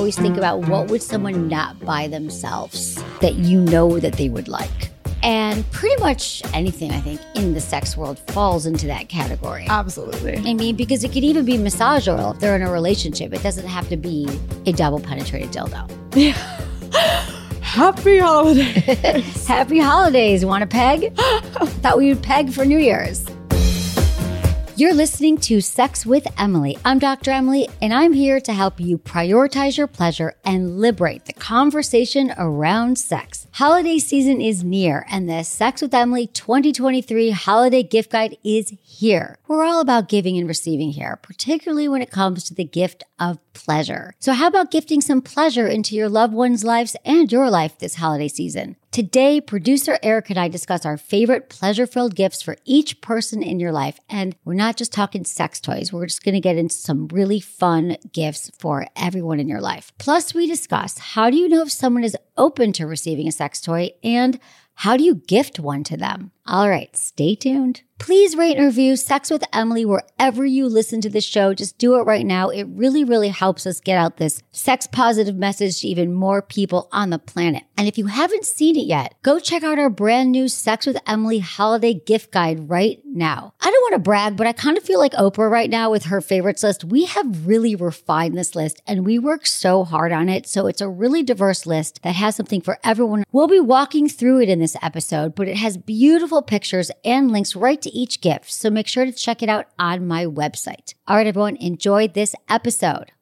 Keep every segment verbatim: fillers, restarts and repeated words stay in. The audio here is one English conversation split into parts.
always think about what would someone not buy themselves that you know that they would like. And pretty much anything, I think, in the sex world falls into that category. Absolutely. I mean, because it could even be massage oil if they're in a relationship. It doesn't have to be a double-penetrated dildo. Yeah. Happy holidays. Happy holidays. Want a peg? Thought we would peg for New Year's. You're listening to Sex with Emily. I'm Doctor Emily, and I'm here to help you prioritize your pleasure and liberate the conversation around sex. Holiday season is near, and the Sex with Emily twenty twenty-three Holiday Gift Guide is here. We're all about giving and receiving here, particularly when it comes to the gift of pleasure. So how about gifting some pleasure into your loved ones' lives and your life this holiday season? Today, producer Eric and I discuss our favorite pleasure-filled gifts for each person in your life. And we're not just talking sex toys. We're just going to get into some really fun gifts for everyone in your life. Plus, we discuss how do you know if someone is open to receiving a sex toy and how do you gift one to them? All right, stay tuned. Please rate and review Sex with Emily wherever you listen to the show. Just do it right now. It really, really helps us get out this sex positive message to even more people on the planet. And if you haven't seen it yet, go check out our brand new Sex with Emily Holiday Gift Guide right now. I don't want to brag, but I kind of feel like Oprah right now with her favorites list. We have really refined this list and we work so hard on it. So it's a really diverse list that has something for everyone. We'll be walking through it in this episode, but it has beautiful pictures and links right to each gift. So make sure to check it out on my website. All right, everyone, enjoy this episode.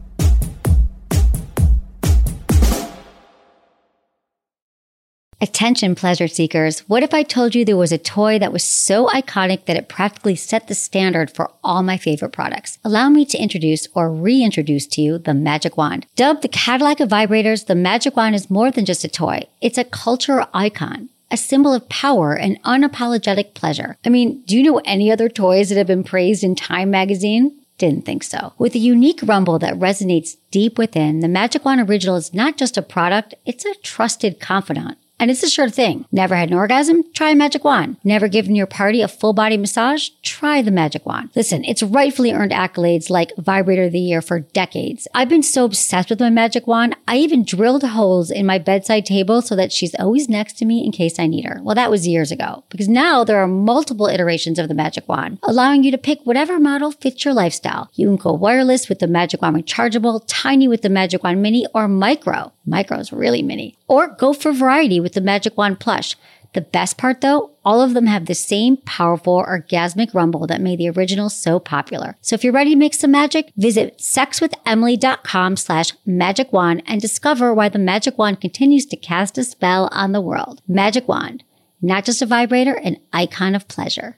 Attention, pleasure seekers. What if I told you there was a toy that was so iconic that it practically set the standard for all my favorite products? Allow me to introduce or reintroduce to you the Magic Wand. Dubbed the Cadillac of vibrators, the Magic Wand is more than just a toy. It's a cultural icon, a symbol of power and unapologetic pleasure. I mean, do you know any other toys that have been praised in Time magazine? Didn't think so. With a unique rumble that resonates deep within, the Magic Wand Original is not just a product, it's a trusted confidant. And it's a sure thing. Never had an orgasm? Try a Magic Wand. Never given your party a full body massage? Try the Magic Wand. Listen, it's rightfully earned accolades like Vibrator of the Year for decades. I've been so obsessed with my Magic Wand, I even drilled holes in my bedside table so that she's always next to me in case I need her. Well, that was years ago, because now there are multiple iterations of the Magic Wand, allowing you to pick whatever model fits your lifestyle. You can go wireless with the Magic Wand Rechargeable, tiny with the Magic Wand Mini, or micro. Micro is really mini. Or go for variety with the Magic Wand Plush. The best part though, all of them have the same powerful orgasmic rumble that made the original so popular. So if you're ready to make some magic, visit sexwithemily.com slash magic wand and discover why the Magic Wand continues to cast a spell on the world. Magic Wand, not just a vibrator, an icon of pleasure.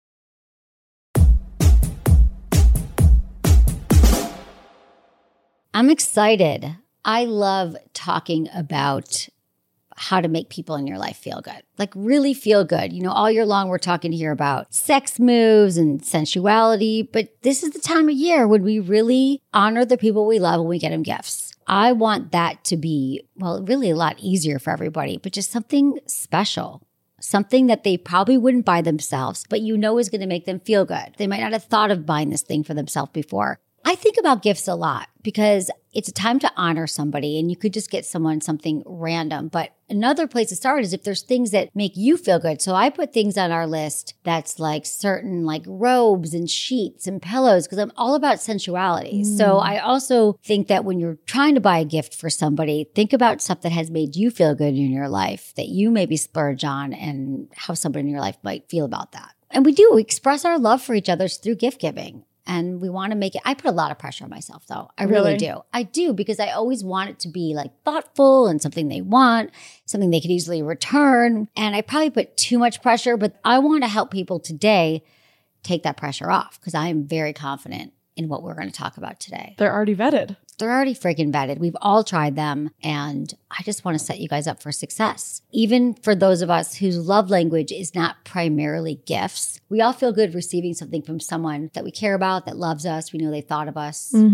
I'm excited. I love talking about how to make people in your life feel good, like really feel good. You know, all year long, we're talking here about sex moves and sensuality, but this is the time of year when we really honor the people we love when we get them gifts. I want that to be, well, really a lot easier for everybody, but just something special, something that they probably wouldn't buy themselves, but you know is going to make them feel good. They might not have thought of buying this thing for themselves before. I think about gifts a lot because it's a time to honor somebody and you could just get someone something random. But another place to start is if there's things that make you feel good. So I put things on our list that's like certain like robes and sheets and pillows because I'm all about sensuality. Mm. So I also think that when you're trying to buy a gift for somebody, think about stuff that has made you feel good in your life that you maybe splurge on and how somebody in your life might feel about that. And we do we express our love for each other through gift giving. And we want to make it, I put a lot of pressure on myself though. I really, really do. I do because I always want it to be like thoughtful and something they want, something they could easily return. And I probably put too much pressure, but I want to help people today take that pressure off because I am very confident in what we're going to talk about today. They're already vetted. They're already freaking vetted. We've all tried them. And I just want to set you guys up for success. Even for those of us whose love language is not primarily gifts, we all feel good receiving something from someone that we care about, that loves us. We know they thought of us. Mm-hmm.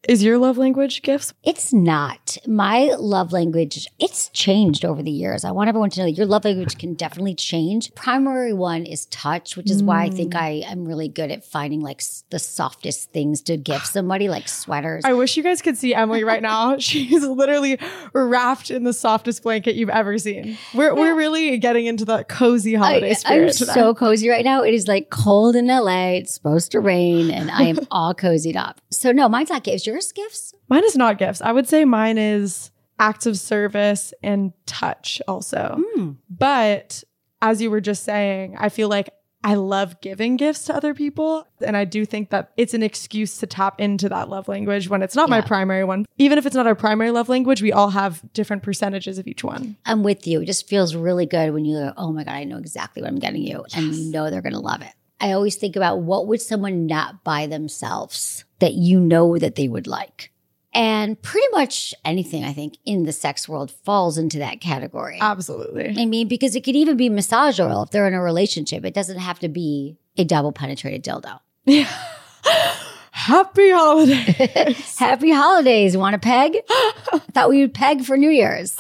Is your love language gifts? It's not. My love language, it's changed over the years. I want everyone to know that your love language can definitely change. Primary one is touch, which is mm. why I think I am really good at finding like the softest things to gift somebody, like sweaters. I wish you guys could see Emily right now. She's literally wrapped in the softest blanket you've ever seen. We're, yeah. we're really getting into the cozy holiday I, spirit I'm today. so cozy right now. It is like cold in L A. It's supposed to rain and I am all cozied up. So no, mine's not gifts. Yours gifts? Mine is not gifts. I would say mine is acts of service and touch also. Mm. But as you were just saying, I feel like I love giving gifts to other people. And I do think that it's an excuse to tap into that love language when it's not yeah. my primary one. Even if it's not our primary love language, we all have different percentages of each one. I'm with you. It just feels really good when you go, oh my God, I know exactly what I'm getting you. Yes. And you know they're going to love it. I always think about what would someone not buy themselves that you know that they would like. And pretty much anything, I think, in the sex world falls into that category. Absolutely. I mean, because it could even be massage oil if they're in a relationship. It doesn't have to be a double penetrated dildo. Yeah. Happy holidays. Happy holidays. Want a peg? I thought we would peg for New Year's.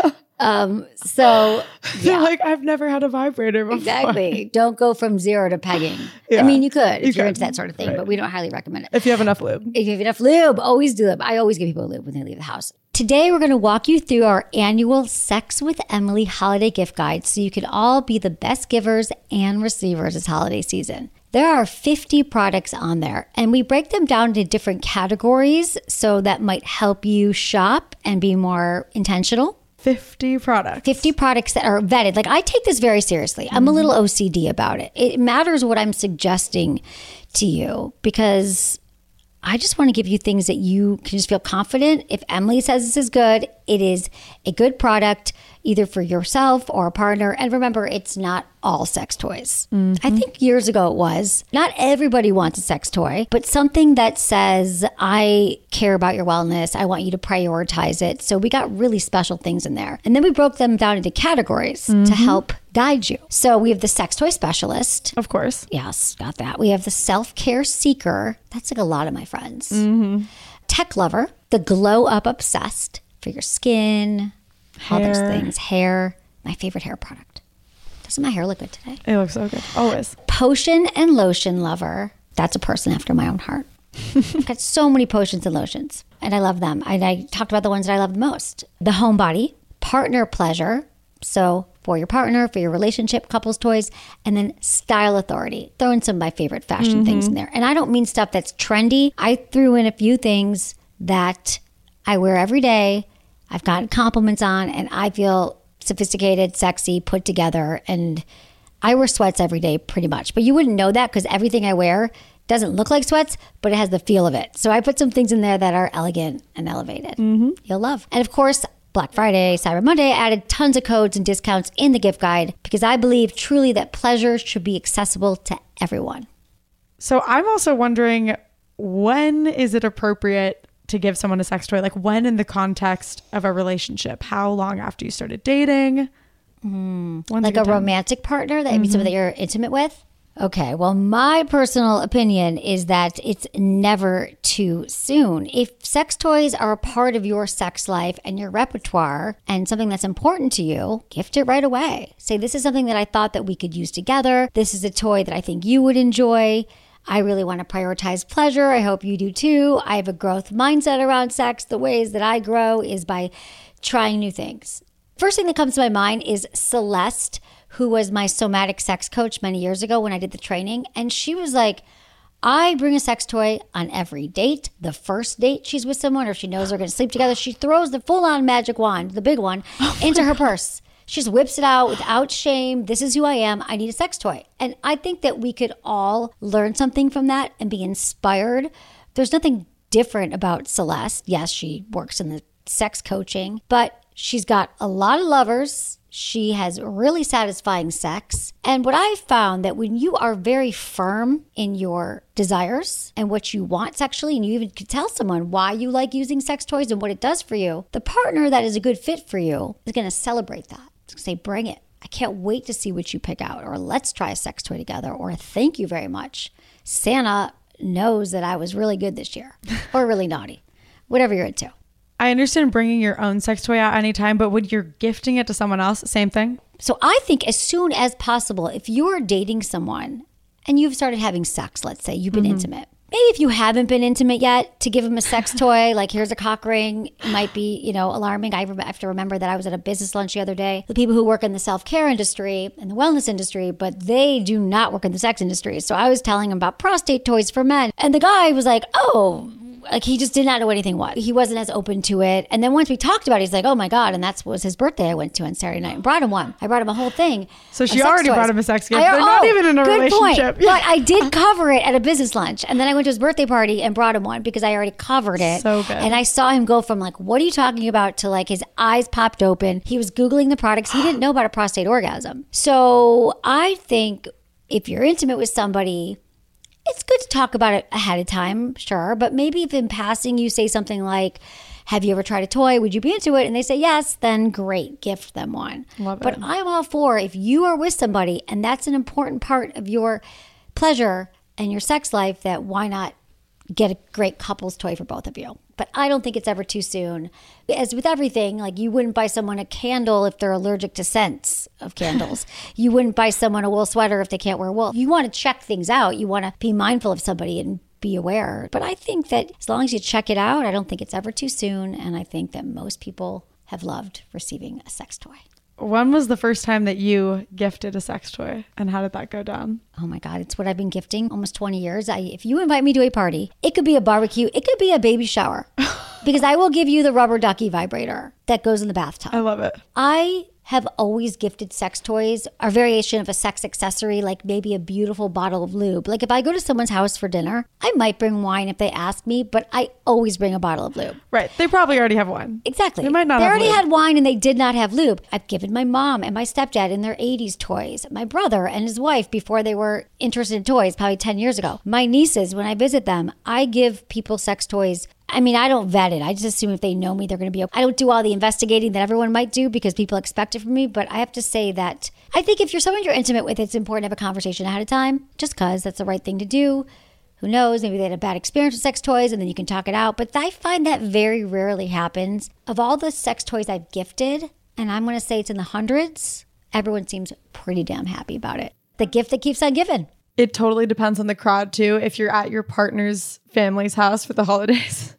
Um, so yeah. like, I've never had a vibrator before. Exactly. Don't go from zero to pegging. Yeah. I mean, you could you if you're could. into that sort of thing, right. but we don't highly recommend it. If you have enough lube. If you have enough lube, always do lube. I always give people lube when they leave the house. Today, we're going to walk you through our annual Sex with Emily holiday gift guide so you can all be the best givers and receivers this holiday season. There are fifty products on there, and we break them down into different categories so that might help you shop and be more intentional. fifty products. fifty products that are vetted. Like, I take this very seriously. I'm mm-hmm. a little O C D about it. It matters what I'm suggesting to you because I just want to give you things that you can just feel confident. If Emily says this is good, it is a good product either for yourself or a partner. And remember, it's not all sex toys. Mm-hmm. I think years ago it was. Not everybody wants a sex toy, but something that says, I care about your wellness. I want you to prioritize it. So we got really special things in there. And then we broke them down into categories mm-hmm. to help guide you. So we have the sex toy specialist. Of course. Yes, got that. We have the self-care seeker. That's like a lot of my friends. Mm-hmm. Tech lover, the glow up obsessed for your skin, hair. All those things. Hair, my favorite hair product. Doesn't my hair look good today? It looks so good, always. Potion and lotion lover. That's a person after my own heart. I've got so many potions and lotions, and I love them. And I talked about the ones that I love the most. The homebody, partner pleasure. So for your partner, for your relationship, couples toys, and then style authority. Throw in some of my favorite fashion mm-hmm. things in there. And I don't mean stuff that's trendy. I threw in a few things that I wear every day. I've gotten compliments on, and I feel sophisticated, sexy, put together. And I wear sweats every day pretty much. But you wouldn't know that because everything I wear doesn't look like sweats, but it has the feel of it. So I put some things in there that are elegant and elevated. Mm-hmm. You'll love. And of course, Black Friday, Cyber Monday, I added tons of codes and discounts in the gift guide because I believe truly that pleasure should be accessible to everyone. So I'm also wondering, when is it appropriate to give someone a sex toy? Like, when in the context of a relationship? How long after you started dating? Mm. Like a, a romantic partner that mm-hmm. maybe someone that you're intimate with? Okay, well, my personal opinion is that it's never too soon. If sex toys are a part of your sex life and your repertoire and something that's important to you, gift it right away. Say, this is something that I thought that we could use together. This is a toy that I think you would enjoy. I really want to prioritize pleasure. I hope you do too. I have a growth mindset around sex. The ways that I grow is by trying new things. First thing that comes to my mind is Celeste, who was my somatic sex coach many years ago when I did the training. And she was like, I bring a sex toy on every date. The first date she's with someone or she knows they're going to sleep together, she throws the full-on magic wand, the big one, oh into her purse. She just whips it out without shame. This is who I am. I need a sex toy. And I think that we could all learn something from that and be inspired. There's nothing different about Celeste. Yes, she works in the sex coaching, but she's got a lot of lovers. She has really satisfying sex. And what I found that when you are very firm in your desires and what you want sexually, and you even could tell someone why you like using sex toys and what it does for you, the partner that is a good fit for you is going to celebrate that. It's going to say, bring it. I can't wait to see what you pick out, or let's try a sex toy together, or thank you very much. Santa knows that I was really good this year, or really naughty. whatever you're into. I understand bringing your own sex toy out anytime, but when you're gifting it to someone else, same thing? So I think as soon as possible, if you're dating someone and you've started having sex, let's say you've been mm-hmm. intimate. Maybe if you haven't been intimate yet, to give them a sex toy, like here's a cock ring, might be, you know, alarming. I have to remember that I was at a business lunch the other day. The people who work in the self-care industry and the wellness industry, but they do not work in the sex industry. So I was telling them about prostate toys for men. And the guy was like, oh, like he just did not know what anything was. He wasn't as open to it. And then once we talked about it, he's like, oh my God. And that was his birthday I went to on Saturday night and brought him one. I brought him a whole thing. So she already toys. brought him a sex gift. I, They're oh, not even in a good relationship. Point. But I did cover it at a business lunch. And then I went to his birthday party and brought him one because I already covered it. So good. And I saw him go from like, what are you talking about? To like his eyes popped open. He was Googling the products. He didn't know about a prostate orgasm. So I think if you're intimate with somebody, it's good to talk about it ahead of time, sure. But maybe if in passing you say something like, have you ever tried a toy? Would you be into it? And they say yes, then great, gift them one. Love but it. I'm all for if you are with somebody and that's an important part of your pleasure and your sex life, that why not get a great couple's toy for both of you? But I don't think it's ever too soon. As with everything, like you wouldn't buy someone a candle if they're allergic to scents of candles. You wouldn't buy someone a wool sweater if they can't wear wool. You want to check things out. You want to be mindful of somebody and be aware. But I think that as long as you check it out, I don't think it's ever too soon. And I think that most people have loved receiving a sex toy. When was the first time that you gifted a sex toy, and how did that go down? Oh my God, it's what I've been gifting almost twenty years. I, if you invite me to a party, it could be a barbecue, it could be a baby shower, because I will give you the rubber ducky vibrator that goes in the bathtub. I love it. I have always gifted sex toys, a variation of a sex accessory, like maybe a beautiful bottle of lube. Like if I go to someone's house for dinner, I might bring wine if they ask me, but I always bring a bottle of lube. Right. They probably already have wine. Exactly. They might not They have already lube. had wine and they did not have lube. I've given my mom and my stepdad in their eighties toys, my brother and his wife before they were interested in toys, probably ten years ago. My nieces, when I visit them, I give people sex toys. I mean, I don't vet it. I just assume if they know me, they're going to be okay. I don't do all the investigating that everyone might do because people expect it from me. But I have to say that I think if you're someone you're intimate with, it's important to have a conversation ahead of time, just because that's the right thing to do. Who knows? Maybe they had a bad experience with sex toys and then you can talk it out. But I find that very rarely happens. Of all the sex toys I've gifted, and I'm going to say it's in the hundreds, everyone seems pretty damn happy about it. The gift that keeps on giving. It totally depends on the crowd too. If you're at your partner's family's house for the holidays,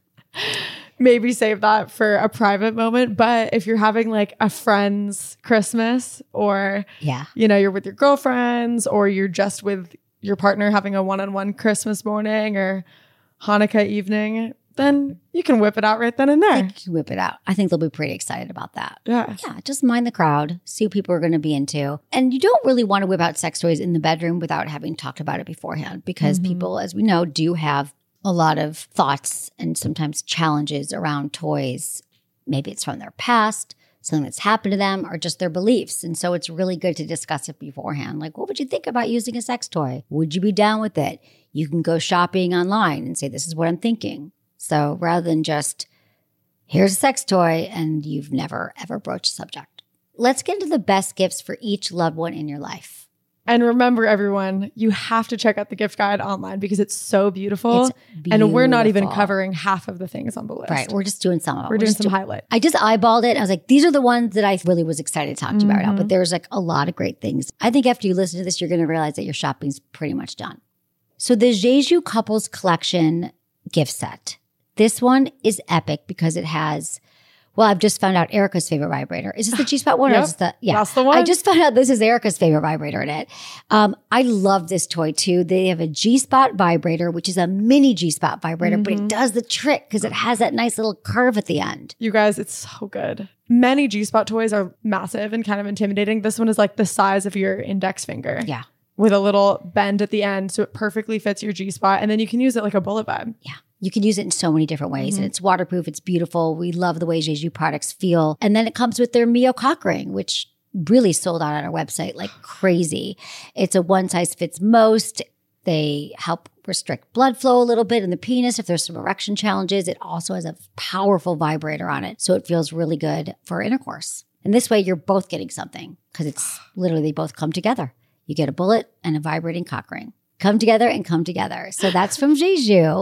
maybe save that for a private moment. But if you're having like a friend's Christmas, or, yeah, you know, you're with your girlfriends, or you're just with your partner having a one-on-one Christmas morning or Hanukkah evening, then you can whip it out right then and there. You can whip it out. I think they'll be pretty excited about that. Yeah. Yeah. Just mind the crowd. See what people are going to be into. And you don't really want to whip out sex toys in the bedroom without having talked about it beforehand, because mm-hmm. people, as we know, do have a lot of thoughts and sometimes challenges around toys. Maybe it's from their past, something that's happened to them, or just their beliefs. And so it's really good to discuss it beforehand. Like, what would you think about using a sex toy? Would you be down with it? You can go shopping online and say, this is what I'm thinking. So rather than just, here's a sex toy and you've never, ever broached the subject. Let's get into the best gifts for each loved one in your life. And remember, everyone, you have to check out the gift guide online because it's so beautiful. It's beautiful. And we're not even covering half of the things on the list. Right. We're just doing some of them. We're, we're doing some do- highlights. I just eyeballed it. I was like, these are the ones that I really was excited to talk to you mm-hmm. about. But there's like a lot of great things. I think after you listen to this, you're going to realize that your shopping's pretty much done. So the Jeju Couples Collection gift set. This one is epic because it has, well, I've just found out Erica's favorite vibrator. Is this the G-Spot one? Yep, or is this the, yeah, that's the one. I just found out this is Erica's favorite vibrator in it. Um, I love this toy too. They have a G-Spot vibrator, which is a mini G-Spot vibrator, mm-hmm. but it does the trick because it has that nice little curve at the end. You guys, it's so good. Many G-Spot toys are massive and kind of intimidating. This one is like the size of your index finger. Yeah. With a little bend at the end, so it perfectly fits your G-Spot. And then you can use it like a bullet vibe. Yeah. You can use it in so many different ways. Mm-hmm. And it's waterproof. It's beautiful. We love the way Jeju products feel. And then it comes with their Mio cock ring, which really sold out on our website like crazy. It's a one size fits most. They help restrict blood flow a little bit in the penis if there's some erection challenges. It also has a powerful vibrator on it. So it feels really good for intercourse. And this way you're both getting something because it's literally they both come together. You get a bullet and a vibrating cock ring. Come together and come together. So that's from Jeju.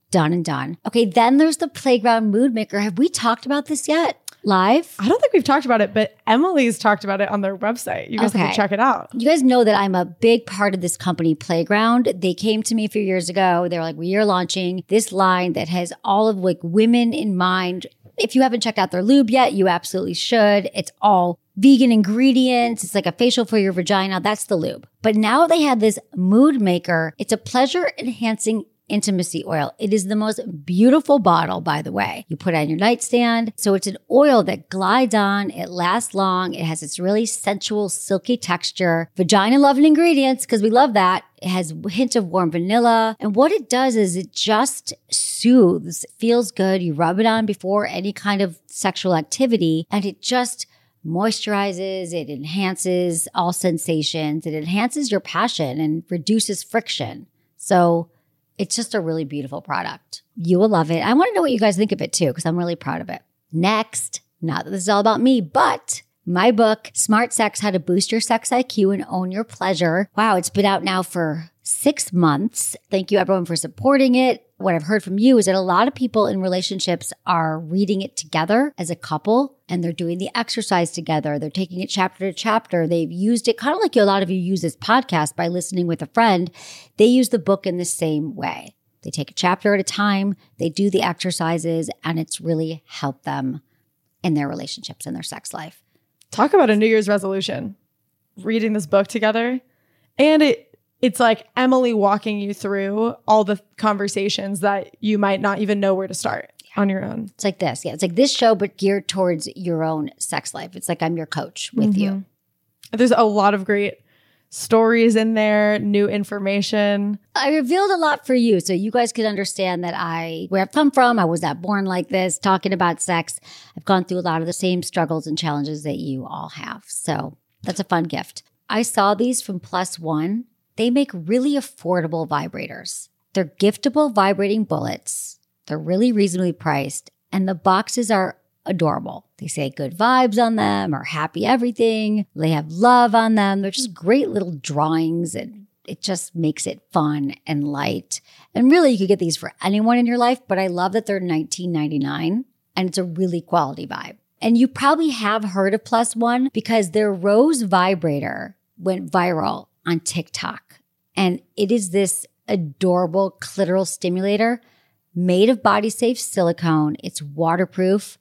done and done. Okay, then there's the Playground Mood Maker. Have we talked about this yet? Live? I don't think we've talked about it, but Emily's talked about it on their website. You guys Okay. have to check it out. You guys know that I'm a big part of this company, Playground. They came to me a few years ago. They were like, we are launching this line that has all of like women in mind. If you haven't checked out their lube yet, you absolutely should. It's all vegan ingredients. It's like a facial for your vagina. That's the lube. But now they have this Mood Maker. It's a pleasure enhancing intimacy oil. It is the most beautiful bottle, by the way. You put it on your nightstand. So it's an oil that glides on. It lasts long. It has this really sensual, silky texture. Vagina loving ingredients, because we love that. It has a hint of warm vanilla. And what it does is it just soothes, feels good. You rub it on before any kind of sexual activity, and it just moisturizes, it enhances all sensations, it enhances your passion and reduces friction. So it's just a really beautiful product. You will love it. I want to know what you guys think of it too, because I'm really proud of it. Next, not that this is all about me, but my book, Smart Sex, How to Boost Your Sex I Q and Own Your Pleasure. Wow, it's been out now for six months. Thank you everyone for supporting it. What I've heard from you is that a lot of people in relationships are reading it together as a couple, and they're doing the exercise together. They're taking it chapter to chapter. They've used it kind of like a lot of you use this podcast by listening with a friend. They use the book in the same way. They take a chapter at a time. They do the exercises, and it's really helped them in their relationships and their sex life. Talk about a New Year's resolution. Reading this book together. And it it's like Emily walking you through all the conversations that you might not even know where to start on your own. It's like this. Yeah, it's like this show, but geared towards your own sex life. It's like I'm your coach with Mm-hmm. you. There's a lot of great stories in there, new information. I revealed a lot for you so you guys could understand that I, where I've come from, I was not born like this, talking about sex. I've gone through a lot of the same struggles and challenges that you all have. So that's a fun gift. I saw these from Plus One. They make really affordable vibrators. They're giftable vibrating bullets. They're really reasonably priced, and the boxes are adorable. They say good vibes on them or happy everything. They have love on them. They're just great little drawings, and it just makes it fun and light. And really, you could get these for anyone in your life, but I love that they're nineteen ninety-nine and it's a really quality vibe. And you probably have heard of Plus One because their Rose vibrator went viral on TikTok. And it is this adorable clitoral stimulator made of body safe silicone. It's waterproof,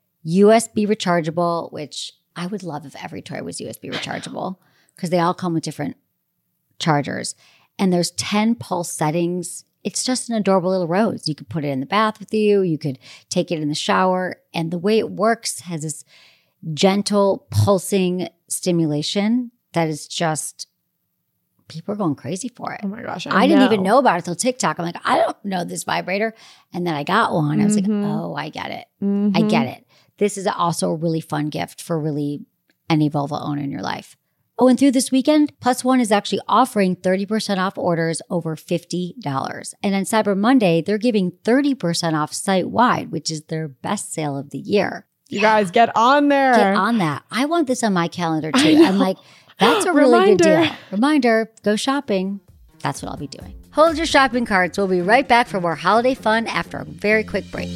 U S B rechargeable, which I would love if every toy was U S B rechargeable because they all come with different chargers. And there's ten pulse settings. It's just an adorable little rose. You could put it in the bath with you. You could take it in the shower. And the way it works has this gentle pulsing stimulation that is just, people are going crazy for it. Oh my gosh. I, I didn't know. even know about it till TikTok. I'm like, I don't know this vibrator. And then I got one. I was Mhm. like, oh, I get it. Mhm. I get it. This is also a really fun gift for really any vulva owner in your life. Oh, and through this weekend, Plus One is actually offering thirty percent off orders over fifty dollars. And on Cyber Monday, they're giving thirty percent off site-wide, which is their best sale of the year. You guys get on there. Get on that. I want this on my calendar I too. know. I'm like, that's a really good Reminder. deal. Reminder, go shopping. That's what I'll be doing. Hold your shopping carts. We'll be right back for more holiday fun after a very quick break.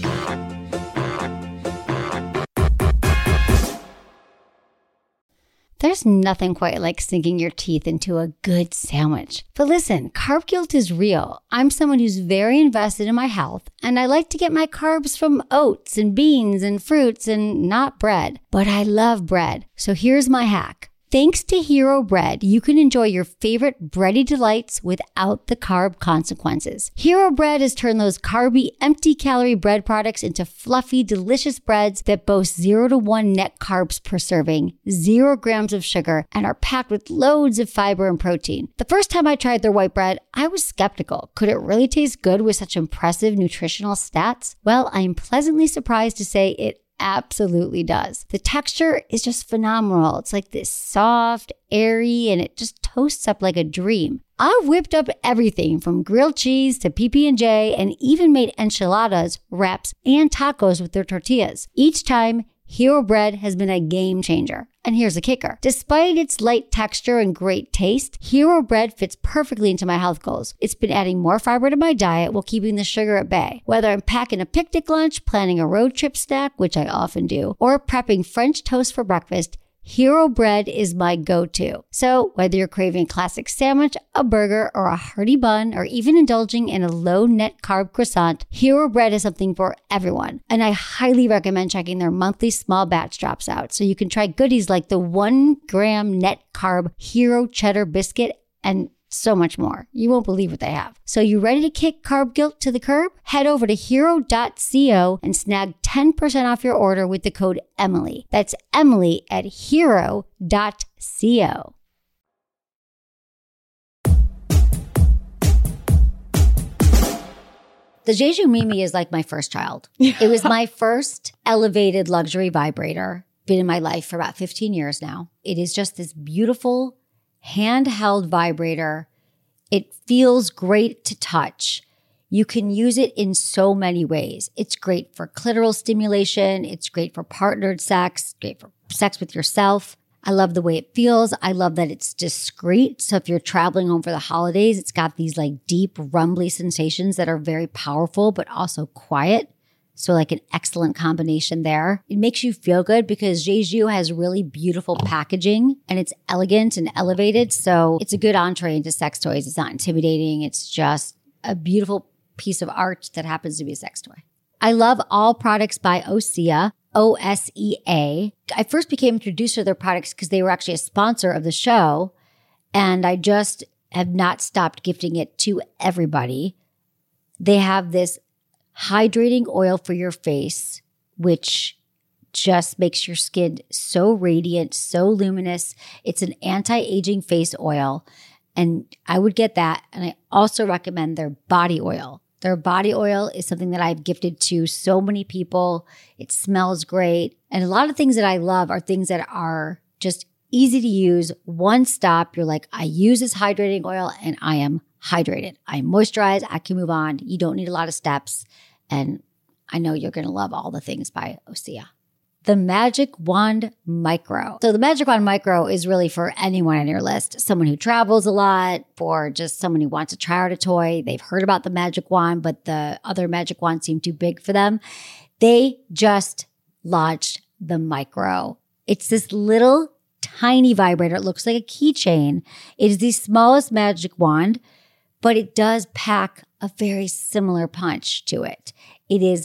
There's nothing quite like sinking your teeth into a good sandwich. But listen, carb guilt is real. I'm someone who's very invested in my health, and I like to get my carbs from oats and beans and fruits and not bread. But I love bread. So here's my hack. Thanks to Hero Bread, you can enjoy your favorite bready delights without the carb consequences. Hero Bread has turned those carby, empty-calorie bread products into fluffy, delicious breads that boast zero to one net carbs per serving, zero grams of sugar, and are packed with loads of fiber and protein. The first time I tried their white bread, I was skeptical. Could it really taste good with such impressive nutritional stats? Well, I am pleasantly surprised to say it absolutely does. The texture is just phenomenal. It's like this soft, airy, and it just toasts up like a dream. I've whipped up everything from grilled cheese to P B and J and even made enchiladas, wraps, and tacos with their tortillas. Each time, Hero Bread has been a game changer. And here's the kicker. Despite its light texture and great taste, Hero Bread fits perfectly into my health goals. It's been adding more fiber to my diet while keeping the sugar at bay. Whether I'm packing a picnic lunch, planning a road trip snack, which I often do, or prepping French toast for breakfast, Hero Bread is my go-to. So whether you're craving a classic sandwich, a burger, or a hearty bun, or even indulging in a low net carb croissant, Hero Bread is something for everyone. And I highly recommend checking their monthly small batch drops out so you can try goodies like the one gram net carb Hero Cheddar Biscuit and so much more. You won't believe what they have. So you ready to kick carb guilt to the curb? Head over to hero dot co and snag ten percent off your order with the code Emily. That's Emily at hero dot co. The Jeju Mimi is like my first child. Yeah. It was my first elevated luxury vibrator. Been in my life for about fifteen years now. It is just this beautiful handheld vibrator. It feels great to touch. You can use it in so many ways. It's great for clitoral stimulation. It's great for partnered sex, great for sex with yourself. I love the way it feels. I love that it's discreet. So if you're traveling home for the holidays, it's got these like deep, rumbly sensations that are very powerful, but also quiet. So like an excellent combination there. It makes you feel good because Jeju has really beautiful packaging and it's elegant and elevated. So it's a good entree into sex toys. It's not intimidating. It's just a beautiful piece of art that happens to be a sex toy. I love all products by Osea, O S E A. I first became introduced to their products because they were actually a sponsor of the show. And I just have not stopped gifting it to everybody. They have this hydrating oil for your face, which just makes your skin so radiant, so luminous. It's an anti-aging face oil. And I would get that. And I also recommend their body oil. Their body oil is something that I've gifted to so many people. It smells great. And a lot of things that I love are things that are just easy to use. One stop, you're like, I use this hydrating oil and I am hydrated. I'm moisturized. I can move on. You don't need a lot of steps. And I know you're going to love all the things by Osea. The Magic Wand Micro. So the Magic Wand Micro is really for anyone on your list. Someone who travels a lot, or just someone who wants to try out a toy. They've heard about the Magic Wand, but the other Magic Wands seem too big for them. They just launched the Micro. It's this little tiny vibrator. It looks like a keychain. It is the smallest Magic Wand, but it does pack a very similar punch to it. It is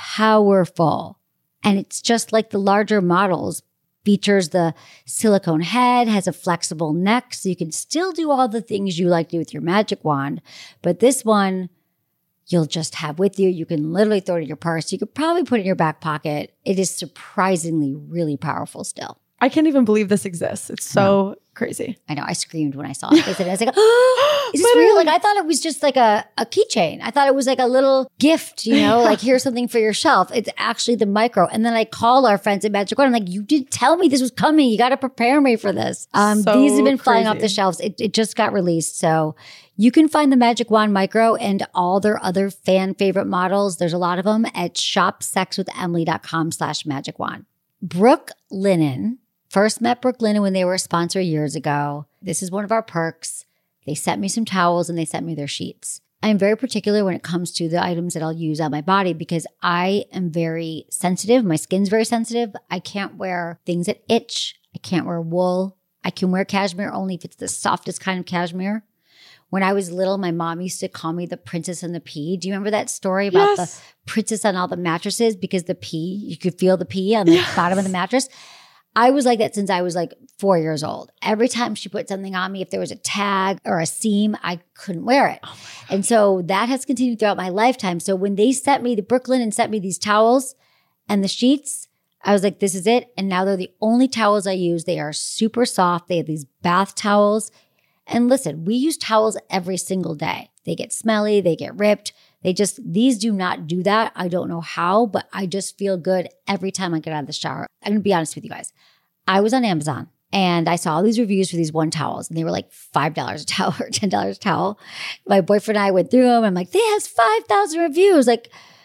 powerful. And it's just like the larger models. Features the silicone head, has a flexible neck, so you can still do all the things you like to do with your Magic Wand. But this one, you'll just have with you. You can literally throw it in your purse. You could probably put it in your back pocket. It is surprisingly really powerful still. I can't even believe this exists. It's so crazy. I know. I screamed when I saw it. I was like, oh, is this real? Like, I thought it was just like a, a keychain. I thought it was like a little gift, you know, like here's something for your shelf. It's actually the Micro. And then I call our friends at Magic Wand. I'm like, you didn't tell me this was coming. You got to prepare me for this. Um, so these have been flying crazy off the shelves. It, it just got released. So you can find the Magic Wand Micro and all their other fan favorite models. There's a lot of them at shop sex with emily dot com slash magic wand. Brooke Linen. First met Brooke Linen when they were a sponsor years ago. This is one of our perks. They sent me some towels and they sent me their sheets. I'm very particular when it comes to the items that I'll use on my body because I am very sensitive. My skin's very sensitive. I can't wear things that itch. I can't wear wool. I can wear cashmere only if it's the softest kind of cashmere. When I was little, my mom used to call me the princess and the pea. Do you remember that story about yes. the princess on all the mattresses? Because the pea, you could feel the pea on the yes. bottom of the mattress. I was like that since I was like four years old. Every time she put something on me, if there was a tag or a seam, I couldn't wear it. Oh and so that has continued throughout my lifetime. So when they sent me, the Brooke Linen sent me these towels and the sheets, I was like, this is it. And now they're the only towels I use. They are super soft. They have these bath towels. And listen, we use towels every single day. They get smelly, they get ripped. They just, these do not do that. I don't know how, but I just feel good every time I get out of the shower. I'm going to be honest with you guys. I was on Amazon and I saw all these reviews for these one towels and they were like five dollars a towel or ten dollars a towel. My boyfriend and I went through them. I'm like, they has five thousand reviews. Like,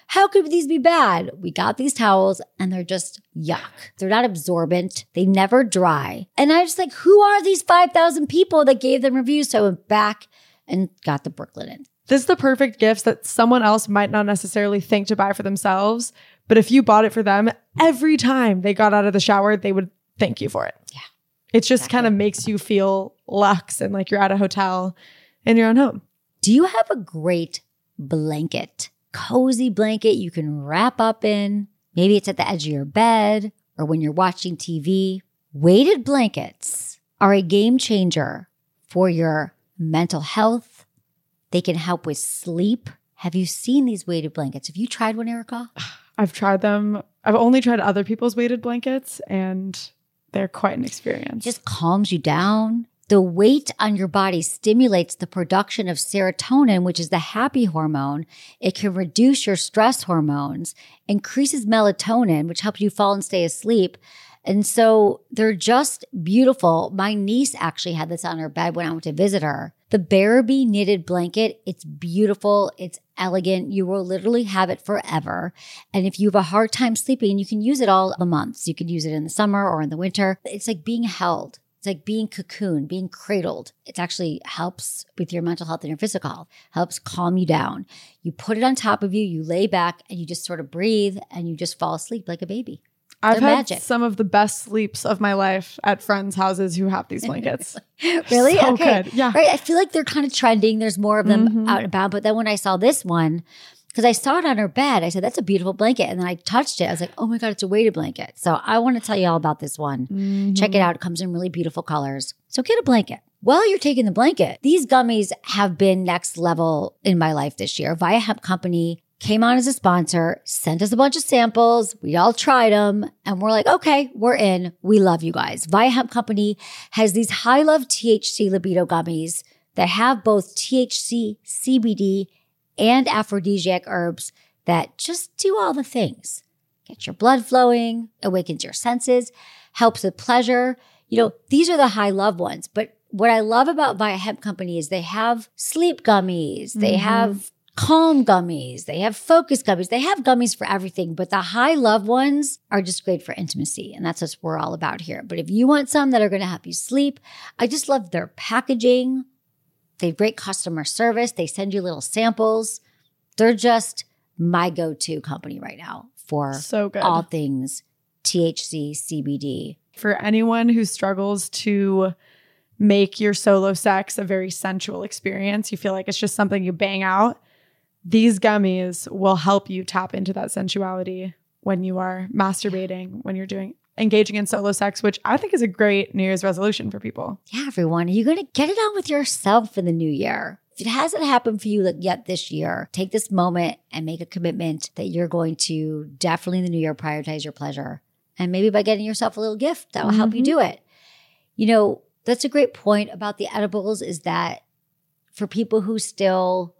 how could these be bad? We got these towels and they're just yuck. They're not absorbent. They never dry. And I was like, who are these five thousand people that gave them reviews? So I went back and got the Brooklinen. This is the perfect gifts that someone else might not necessarily think to buy for themselves. But if you bought it for them, every time they got out of the shower, they would thank you for it. Yeah. It just exactly. kind of makes you feel luxe and like you're at a hotel in your own home. Do you have a great blanket? Cozy blanket you can wrap up in. Maybe it's at the edge of your bed or when you're watching T V. Weighted blankets are a game changer for your mental health. They can help with sleep. Have you seen these weighted blankets? Have you tried one, Erica? I've tried them. I've only tried other people's weighted blankets and they're quite an experience. It just calms you down. The weight on your body stimulates the production of serotonin, which is the happy hormone. It can reduce your stress hormones, increases melatonin, which helps you fall and stay asleep. And so they're just beautiful. My niece actually had this on her bed when I went to visit her. The Bearby knitted blanket, it's beautiful. It's elegant. You will literally have it forever. And if you have a hard time sleeping, you can use it all the months. You can use it in the summer or in the winter. It's like being held. It's like being cocooned, being cradled. It actually helps with your mental health and your physical health, helps calm you down. You put it on top of you, you lay back, and you just sort of breathe, and you just fall asleep like a baby. I've They're had magic. Some of the best sleeps of my life at friends' houses who have these blankets. Really? So okay. good. Yeah. Right. I feel like they're kind of trending. There's more of them Mm-hmm. out and about. But then when I saw this one, because I saw it on her bed, I said, that's a beautiful blanket. And then I touched it. I was like, oh my God, it's a weighted blanket. So I want to tell you all about this one. Mm-hmm. Check it out. It comes in really beautiful colors. So get a blanket. While you're taking the blanket, these gummies have been next level in my life this year. Via Hemp Company came on as a sponsor, sent us a bunch of samples. We all tried them and we're like, okay, we're in. We love you guys. Via Hemp Company has these high love T H C libido gummies that have both T H C, C B D, and aphrodisiac herbs that just do all the things. Get your blood flowing, awakens your senses, helps with pleasure. You know, these are the high love ones. But what I love about Via Hemp Company is they have sleep gummies. They Mm-hmm. have calm gummies. They have focus gummies. They have gummies for everything. But the high love ones are just great for intimacy. And that's what we're all about here. But if you want some that are going to help you sleep, I just love their packaging. They have great customer service. They send you little samples. They're just my go-to company right now for So good. all things T H C, C B D. For anyone who struggles to make your solo sex a very sensual experience, you feel like it's just something you bang out, these gummies will help you tap into that sensuality when you are masturbating, when you're doing engaging in solo sex, which I think is a great New Year's resolution for people. Yeah, everyone, you're going to get it on with yourself in the new year. If it hasn't happened for you yet this year, take this moment and make a commitment that you're going to definitely in the new year prioritize your pleasure. And maybe by getting yourself a little gift that will Mm-hmm. help you do it. You know, that's a great point about the edibles is that for people who still,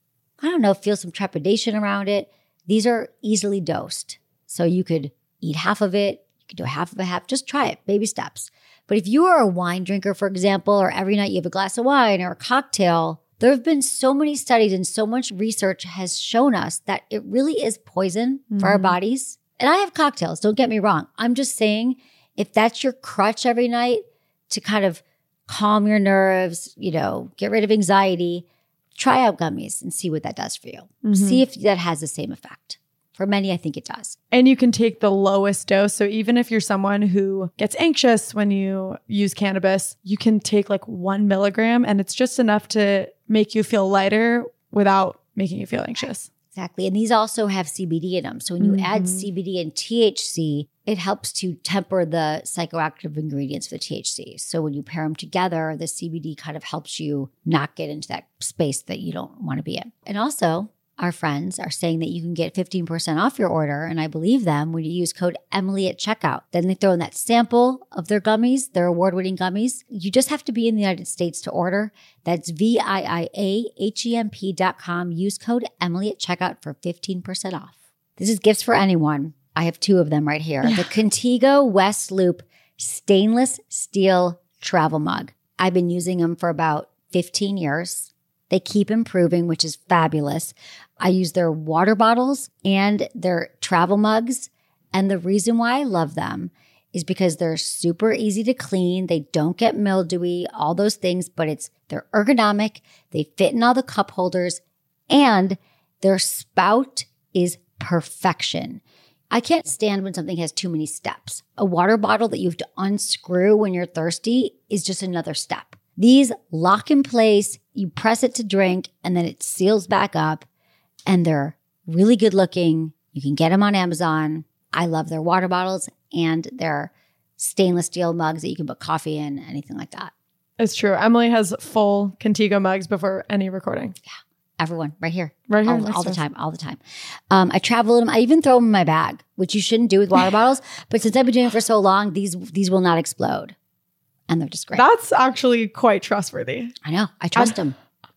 I don't know, feel some trepidation around it, these are easily dosed. So you could eat half of it. You could do half of a half. Just try it, baby steps. But if you are a wine drinker, for example, or every night you have a glass of wine or a cocktail, there have been so many studies and so much research has shown us that it really is poison mm-hmm. for our bodies. And I have cocktails, don't get me wrong. I'm just saying if that's your crutch every night to kind of calm your nerves, you know, get rid of anxiety, try out gummies and see what that does for you. Mm-hmm. See if that has the same effect. For many, I think it does. And you can take the lowest dose. So even if you're someone who gets anxious when you use cannabis, you can take like one milligram and it's just enough to make you feel lighter without making you feel anxious. Exactly. And these also have C B D in them. So when you mm-hmm. add C B D and T H C, it helps to temper the psychoactive ingredients for the T H C. So when you pair them together, the C B D kind of helps you not get into that space that you don't want to be in. And also, our friends are saying that you can get fifteen percent off your order, and I believe them when you use code Emily at checkout. Then they throw in that sample of their gummies, their award-winning gummies. You just have to be in the United States to order. That's V I I A H E M P dot com. Use code Emily at checkout for fifteen percent off. This is gifts for anyone. I have two of them right here. Yeah. The Contigo West Loop stainless steel travel mug. I've been using them for about fifteen years. They keep improving, which is fabulous. I use their water bottles and their travel mugs. And the reason why I love them is because they're super easy to clean. They don't get mildewy, all those things, but it's they're ergonomic. They fit in all the cup holders and their spout is perfection. I can't stand when something has too many steps. A water bottle that you have to unscrew when you're thirsty is just another step. These lock in place, you press it to drink, and then it seals back up, and they're really good looking. You can get them on Amazon. I love their water bottles and their stainless steel mugs that you can put coffee in, anything like that. It's true. Emily has full Contigo mugs before any recording. Yeah. Everyone, right here. Right here. All, all the time, all the time. Um, I travel in them. I even throw them in my bag, which you shouldn't do with water bottles. But since I've been doing it for so long, these these will not explode. And they're just great. That's actually quite trustworthy. I know. I trust them.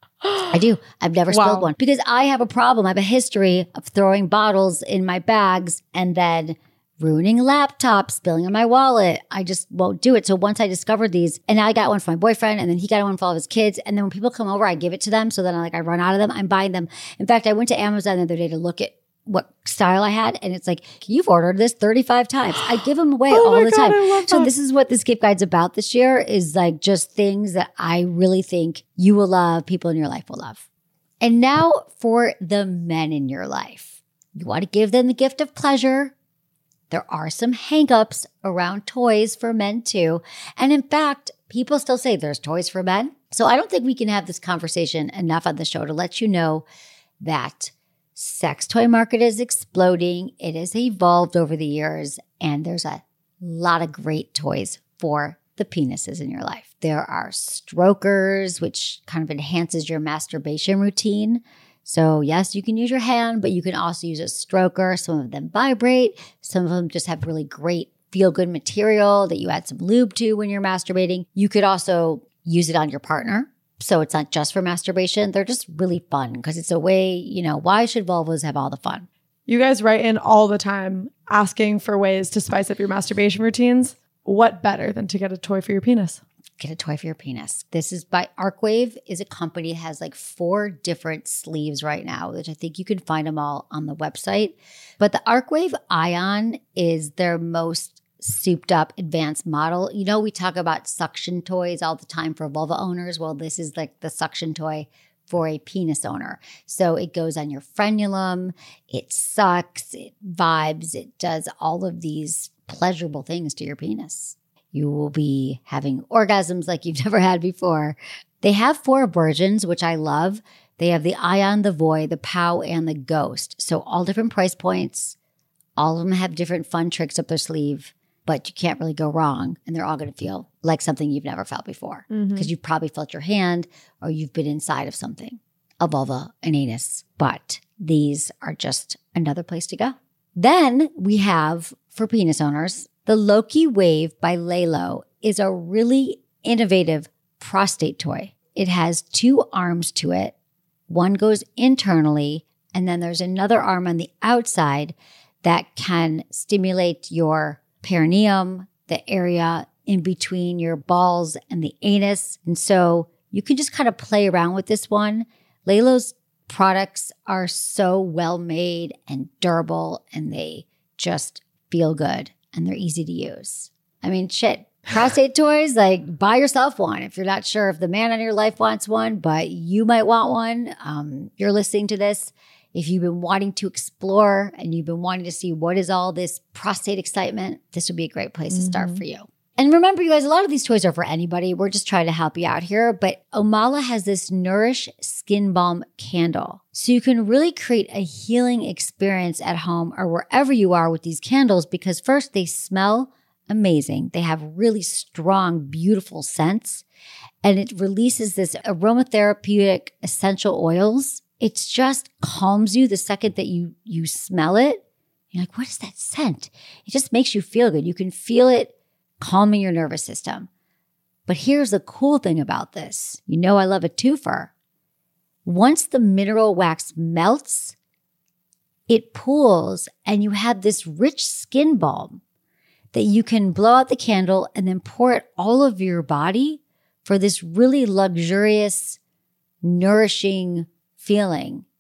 I do. I've never Wow. spilled one. Because I have a problem. I have a history of throwing bottles in my bags and then ruining a laptop, spilling on my wallet. I just won't do it. So once I discovered these, and I got one for my boyfriend, and then he got one for all of his kids. And then when people come over, I give it to them. So then I like I run out of them. I'm buying them. In fact, I went to Amazon the other day to look at what style I had. And it's like, you've ordered this thirty-five times. I give them away Oh all my the God, time. I love So that. this is what this gift guide's about this year is like just things that I really think you will love, people in your life will love. And now for the men in your life. You want to give them the gift of pleasure. There are some hangups around toys for men too. And in fact, people still say there's toys for men. So I don't think we can have this conversation enough on the show to let you know that sex toy market is exploding. It has evolved over the years, and there's a lot of great toys for the penises in your life. There are strokers, which kind of enhances your masturbation routine. So yes, you can use your hand, but you can also use a stroker. Some of them vibrate. Some of them just have really great feel-good material that you add some lube to when you're masturbating. You could also use it on your partner. So it's not just for masturbation. They're just really fun because it's a way, you know, why should vulvas have all the fun? You guys write in all the time asking for ways to spice up your masturbation routines. What better than to get a toy for your penis? Get a toy for your penis. This is by Arcwave, is a company that has like four different sleeves right now, which I think you can find them all on the website. But the Arcwave Ion is their most souped up advanced model. You know, we talk about suction toys all the time for vulva owners. Well, this is like the suction toy for a penis owner. So it goes on your frenulum, it sucks, it vibes, it does all of these pleasurable things to your penis. You will be having orgasms like you've never had before. They have four versions, which I love. They have the Ion, the Void, the Pow, and the Ghost. So all different price points. All of them have different fun tricks up their sleeve, but you can't really go wrong. And they're all going to feel like something you've never felt before because Mm-hmm. you've probably felt your hand or you've been inside of something, a vulva, an anus. But these are just another place to go. Then we have, for penis owners, the Loki Wave by Lelo is a really innovative prostate toy. It has two arms to it. One goes internally, and then there's another arm on the outside that can stimulate your perineum, the area in between your balls and the anus. And so you can just kind of play around with this one. Lelo's products are so well made and durable, and they just feel good. And they're easy to use. I mean, shit, prostate toys, like buy yourself one. If you're not sure if the man in your life wants one, but you might want one, um, you're listening to this. If you've been wanting to explore and you've been wanting to see what is all this prostate excitement, this would be a great place mm-hmm. to start for you. And remember, you guys, a lot of these toys are for anybody. We're just trying to help you out here. But Omala has this Nourish Skin Balm candle. So you can really create a healing experience at home or wherever you are with these candles because first, they smell amazing. They have really strong, beautiful scents. And it releases this aromatherapeutic essential oils. It just calms you the second that you, you smell it. You're like, what is that scent? It just makes you feel good. You can feel it calming your nervous system. But here's the cool thing about this. You know I love a twofer. Once the mineral wax melts, it pools and you have this rich skin balm that you can blow out the candle and then pour it all over your body for this really luxurious, nourishing feeling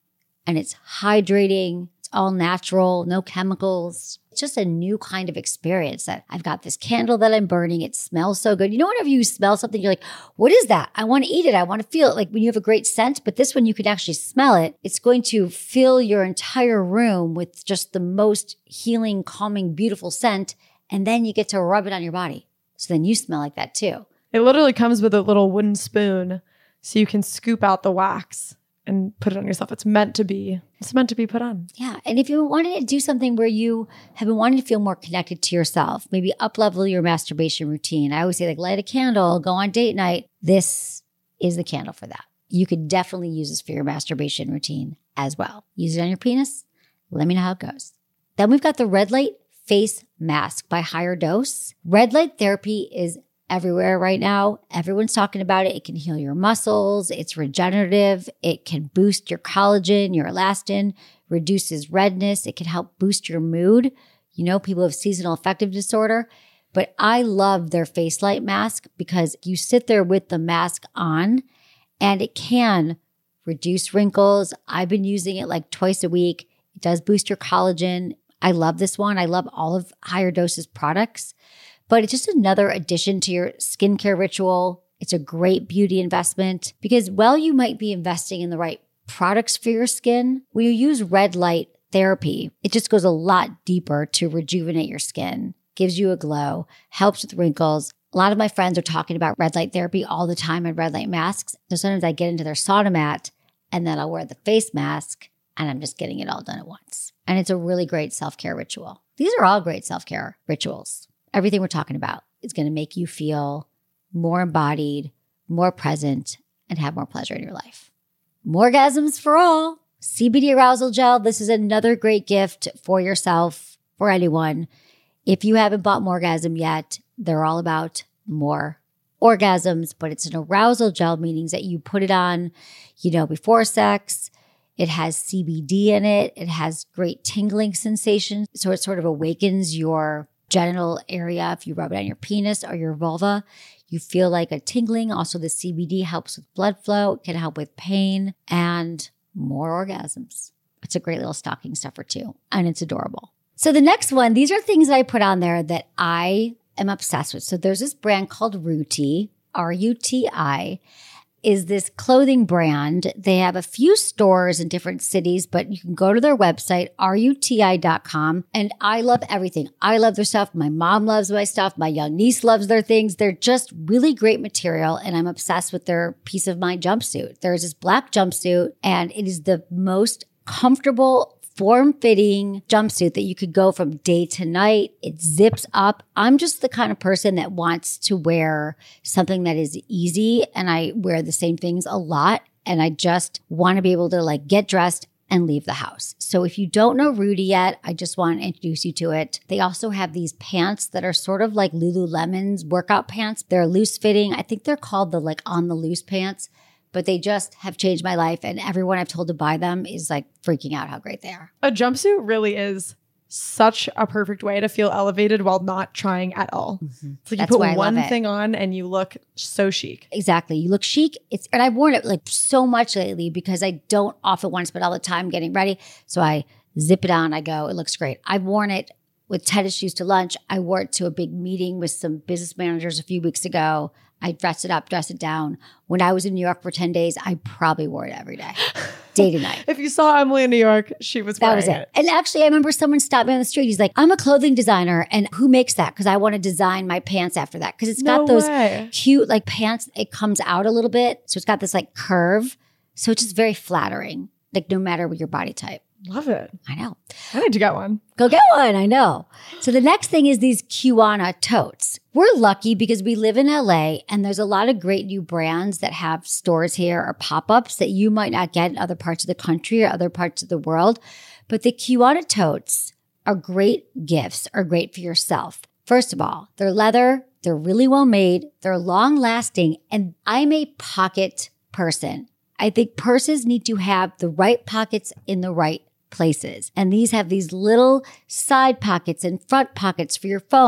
and it's hydrating. It's all natural, no chemicals. It's just a new kind of experience that I've got this candle that I'm burning. It smells so good. You know, whenever you smell something, you're like, what is that? I want to eat it. I want to feel it. Like when you have a great scent, but this one you can actually smell it. It's going to fill your entire room with just the most healing, calming, beautiful scent. And then you get to rub it on your body. So then you smell like that too. It literally comes with a little wooden spoon so you can scoop out the wax and put it on yourself. It's meant to be, it's meant to be put on. Yeah. And if you wanted to do something where you have been wanting to feel more connected to yourself, maybe up level your masturbation routine. I always say like light a candle, go on date night. This is the candle for that. You could definitely use this for your masturbation routine as well. Use it on your penis. Let me know how it goes. Then we've got the red light face mask by Higher Dose. Red light therapy is everywhere right now. Everyone's talking about it. It can heal your muscles. It's regenerative. It can boost your collagen, your elastin, reduces redness. It can help boost your mood. You know, people have seasonal affective disorder. But I love their face light mask because you sit there with the mask on and it can reduce wrinkles. I've been using it like twice a week. It does boost your collagen. I love this one. I love all of Higher Dose's products. But it's just another addition to your skincare ritual. It's a great beauty investment because while you might be investing in the right products for your skin, when you use red light therapy, it just goes a lot deeper to rejuvenate your skin, gives you a glow, helps with wrinkles. A lot of my friends are talking about red light therapy all the time and red light masks. So sometimes I get into their sauna mat and then I'll wear the face mask and I'm just getting it all done at once. And it's a really great self-care ritual. These are all great self-care rituals. Everything we're talking about is going to make you feel more embodied, more present, and have more pleasure in your life. Morgasms for all. C B D arousal gel. This is another great gift for yourself, for anyone. If you haven't bought Morgasm yet, they're all about more orgasms, but it's an arousal gel, meaning that you put it on, you know, before sex. It has C B D in it. It has great tingling sensation. So it sort of awakens your genital area. If you rub it on your penis or your vulva, you feel like a tingling. Also, the C B D helps with blood flow. It can help with pain and more orgasms. It's a great little stocking stuffer too. And it's adorable. So the next one, these are things that I put on there that I am obsessed with. So there's this brand called Ruti, R U T I. Is this clothing brand. They have a few stores in different cities, but you can go to their website, R U T I dot com. And I love everything. I love their stuff. My mom loves my stuff. My young niece loves their things. They're just really great material. And I'm obsessed with their Peace of Mind jumpsuit. There's this black jumpsuit and it is the most comfortable, form-fitting jumpsuit that you could go from day to night. It zips up. I'm just the kind of person that wants to wear something that is easy, and I wear the same things a lot, and I just want to be able to like get dressed and leave the house. So if you don't know Ruti yet, I just want to introduce you to it. They also have these pants that are sort of like Lululemon's workout pants. They're loose fitting. I think they're called the like on the loose pants. But they just have changed my life. And everyone I've told to buy them is like freaking out how great they are. A jumpsuit really is such a perfect way to feel elevated while not trying at all. Mm-hmm. It's like That's you put one thing on and you look so chic. Exactly. You look chic. It's and I've worn it like so much lately because I don't often want to spend all the time getting ready. So I zip it on. I go, it looks great. I've worn it with tennis shoes to lunch. I wore it to a big meeting with some business managers a few weeks ago. I dressed it up, dressed it down. When I was in New York for ten days, I probably wore it every day, day to night. If you saw Emily in New York, she was wearing it. That was it. it. And actually, I remember someone stopped me on the street. He's like, I'm a clothing designer. And who makes that? Because I want to design my pants after that. Because it's got no those way. Cute like pants. It comes out a little bit. So it's got this like curve. So it's just very flattering, like no matter what your body type. Love it. I know. I need to get one. Go get one. I know. So the next thing is these Kiwana totes. We're lucky because we live in L A and there's a lot of great new brands that have stores here or pop-ups that you might not get in other parts of the country or other parts of the world. But the Kiwana totes are great gifts, are great for yourself. First of all, they're leather. They're really well made. They're long lasting. And I'm a pocket person. I think purses need to have the right pockets in the right places. And these have these little side pockets and front pockets for your phone,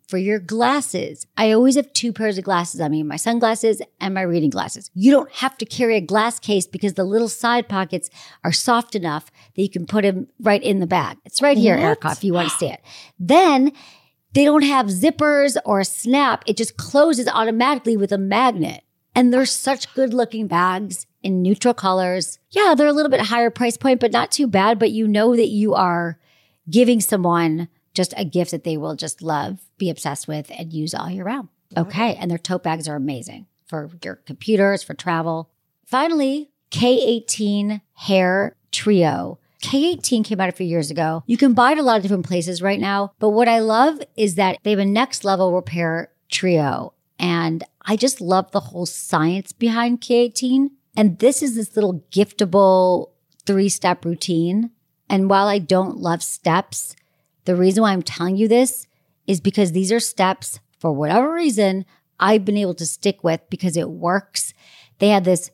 For your glasses, I always have two pairs of glasses on me, my sunglasses and my reading glasses. You don't have to carry a glass case because the little side pockets are soft enough that you can put them right in the bag. It's right here, what? Erica, if you want to see it. Then they don't have zippers or a snap. It just closes automatically with a magnet. And they're such good looking bags in neutral colors. Yeah, they're a little bit higher price point, but not too bad. But you know that you are giving someone just a gift that they will just love, be obsessed with, and use all year round. Okay. And their tote bags are amazing for your computers, for travel. Finally, K eighteen Hair Trio. K eighteen came out a few years ago. You can buy it a lot of different places right now. But what I love is that they have a next level repair trio. And I just love the whole science behind K eighteen. And this is this little giftable three-step routine. And while I don't love steps, the reason why I'm telling you this is because these are steps, for whatever reason, I've been able to stick with because it works. They have this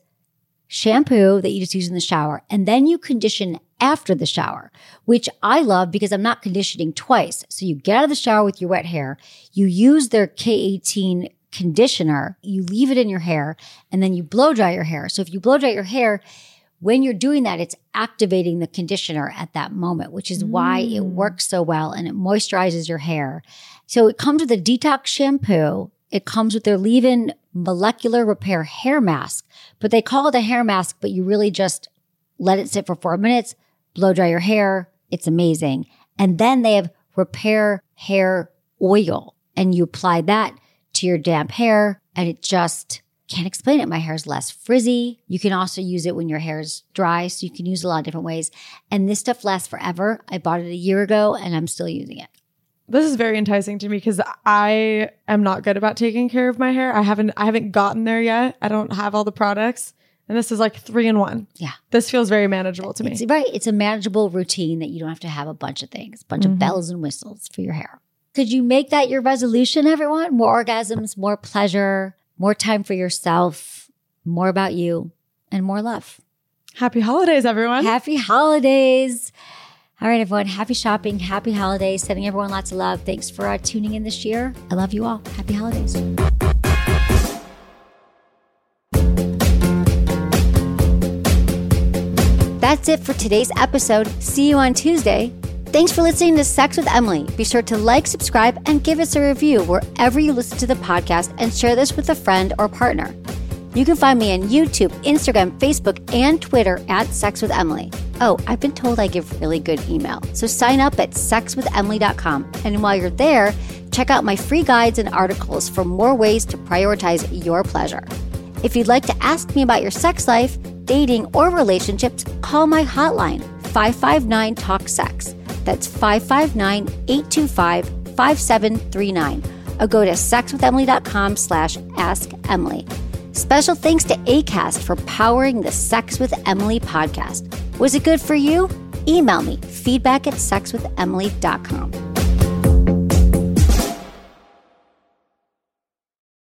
shampoo that you just use in the shower, and then you condition after the shower, which I love because I'm not conditioning twice. So you get out of the shower with your wet hair, you use their K eighteen conditioner, you leave it in your hair, and then you blow dry your hair. So if you blow dry your hair, when you're doing that, it's activating the conditioner at that moment, which is mm. why it works so well and it moisturizes your hair. So it comes with a detox shampoo. It comes with their leave-in molecular repair hair mask, but they call it a hair mask, but you really just let it sit for four minutes, blow dry your hair. It's amazing. And then they have repair hair oil, and you apply that to your damp hair, and it just... Can't explain it. My hair is less frizzy. You can also use it when your hair is dry. So you can use it a lot of different ways. And this stuff lasts forever. I bought it a year ago and I'm still using it. This is very enticing to me because I am not good about taking care of my hair. I haven't, I haven't gotten there yet. I don't have all the products. And this is like three in one. Yeah. This feels very manageable to me. It's right. It's a manageable routine that you don't have to have a bunch of things, a bunch mm-hmm. of bells and whistles for your hair. Could you make that your resolution, everyone? More orgasms, more pleasure, more time for yourself, more about you, and more love. Happy holidays, everyone. Happy holidays. All right, everyone. Happy shopping. Happy holidays. Sending everyone lots of love. Thanks for uh, tuning in this year. I love you all. Happy holidays. That's it for today's episode. See you on Tuesday. Thanks for listening to Sex with Emily. Be sure to like, subscribe, and give us a review wherever you listen to the podcast, and share this with a friend or partner. You can find me on YouTube, Instagram, Facebook, and Twitter at Sex with Emily. Oh, I've been told I give really good email. So sign up at sex with emily dot com. And while you're there, check out my free guides and articles for more ways to prioritize your pleasure. If you'd like to ask me about your sex life, dating, or relationships, call my hotline, five five nine, talk sex. That's five five nine, eight two five, five seven three nine. Or go to sexwithemily.com slash ask Emily. Special thanks to Acast for powering the Sex with Emily podcast. Was it good for you? Email me, feedback at sex with emily dot com.